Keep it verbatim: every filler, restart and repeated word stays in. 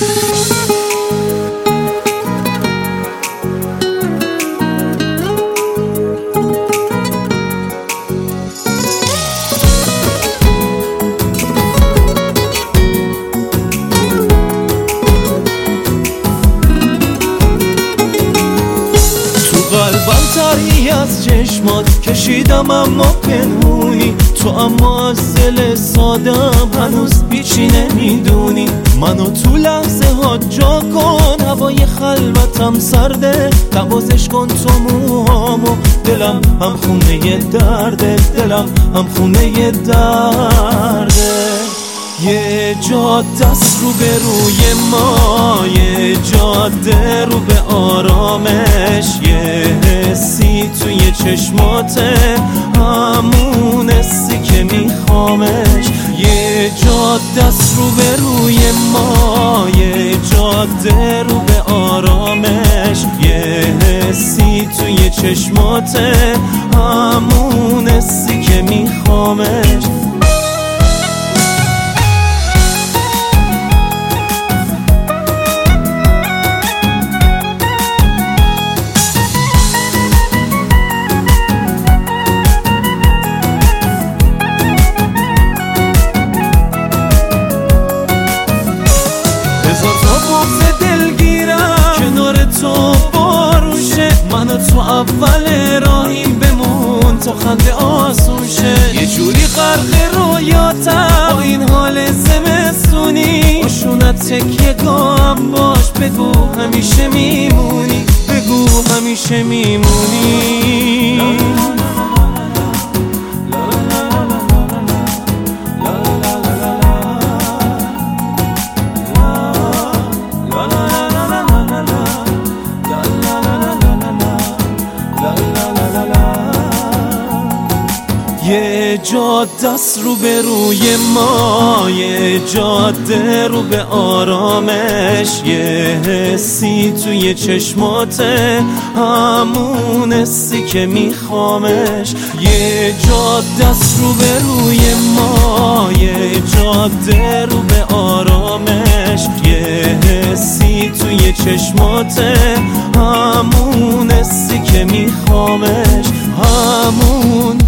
قلبم تری از چشمات کشیدم اما پنهونی، تو اما از دل سادم هنوز هیچی نمیدونی. منو تو لحظه ها جا کن، هوای خلوتم سرده، نوازش کن تو موهامو، دلم هم خونه درده، دلم هم خونه درده. یه جاده است رو به روی ما، یه جاده رو به آرامش، یه حسی توی چشماته، همون حسی که میخوامش. یه جاده است رو به روی ما، یه جاده رو به آرامش، یه حسی توی چشماته، همون حسی که میخوامش. بغض دلگیرم کنار تو باروشه، من و تو اول راهیم بمون تا خنده آسون شه. یه جوری غرق رویاتم با این حال زمستونی، باشونت تکیه گاهم باش، بگو همیشه میمونی، بگو همیشه میمونی. یه جاده است رو به روی ما، یه جاده رو به آرامش، یه حسی توی چشماته، همون حسی که میخوامش. یه جاده است رو به روی ما، یه جاده رو به آرامش، یه حسی توی چشماته، همون حسی که میخوامش، همون